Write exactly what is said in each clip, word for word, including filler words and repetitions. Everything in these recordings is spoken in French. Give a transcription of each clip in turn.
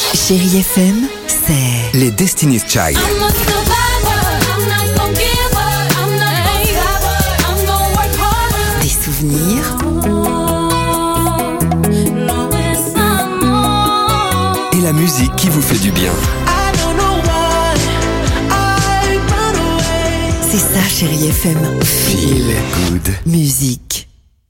Chérie F M, c'est les Destiny's Child. Des souvenirs Et la musique qui vous fait du bien. C'est ça, Chérie F M. Feel good. Musique.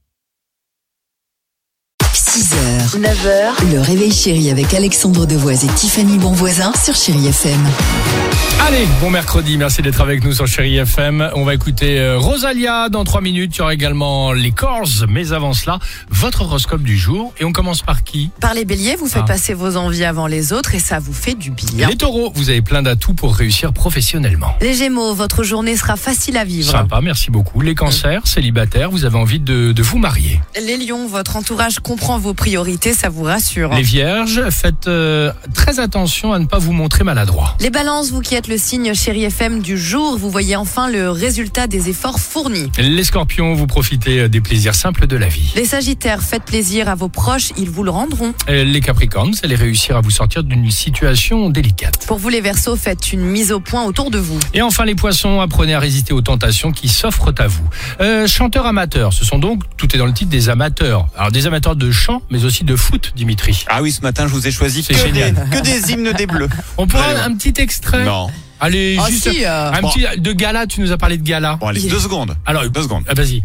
six heures, neuf heures, le réveil chéri avec Alexandre Devoise et Tiffany Bonvoisin sur Chérie F M. Allez, bon mercredi, merci d'être avec nous sur Chérie F M. On va écouter euh, Rosalia dans trois minutes. Il y aura également les Corrs, mais avant cela, votre horoscope du jour. Et on commence par qui ? Par les béliers, vous faites Ah. passer vos envies avant les autres et ça vous fait du bien. Les taureaux, vous avez plein d'atouts pour réussir professionnellement. Les gémeaux, votre journée sera facile à vivre. Sympa, merci beaucoup. Les cancers, célibataires, vous avez envie de, de vous marier. Les lions, votre entourage comprend vos priorités, ça vous rassure. Les vierges, faites euh, très attention à ne pas vous montrer maladroit. Les balances, vous qui êtes le signe Chérie F M du jour, vous voyez enfin le résultat des efforts fournis. Les scorpions, vous profitez des plaisirs simples de la vie. Les sagittaires, faites plaisir à vos proches, ils vous le rendront. Euh, Les capricornes, vous allez réussir à vous sortir d'une situation délicate. Pour vous les verseaux, faites une mise au point autour de vous. Et enfin les poissons, apprenez à résister aux tentations qui s'offrent à vous. Euh, chanteurs amateurs, ce sont donc, tout est dans le titre, des amateurs. Alors des amateurs de chant, mais aussi de foot, Dimitri. Ah oui, ce matin, je vous ai choisi C'est que, génial. des, que des hymnes des Bleus. On pourrait Allez, un petit extrait. Non. Allez, Oh juste si, euh, un bon. petit de gala, tu nous as parlé de gala. Bon, allez, deux secondes. Alors, Deux secondes. Ah, vas-y.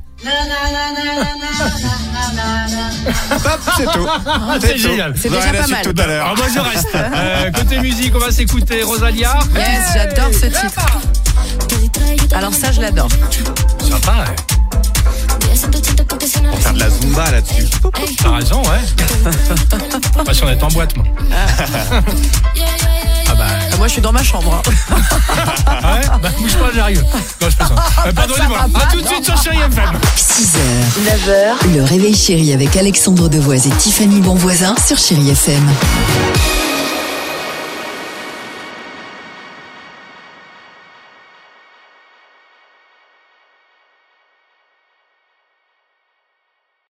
Hop, c'est tout. C'est tout. génial. C'est Vous déjà aurez la pas suite mal. tout à l'heure. Alors moi je reste. Euh, côté musique, on va s'écouter Rosalia. Yes, j'adore ce titre. Alors ça, je l'adore. Sympa, ouais. Pour faire de la zumba là-dessus. T'as raison, ouais. Pas si on est en boîte, moi. Ah bah, Moi, je suis dans ma chambre. hein. ah ouais, bah bouge pas, j'arrive. Non, je plaisante. Euh, Pardonnez-moi. A tout de suite sur Chérie F M. six heures, neuf heures, le réveil chéri avec Alexandre Devoise et Tiffany Bonvoisin sur Chérie F M.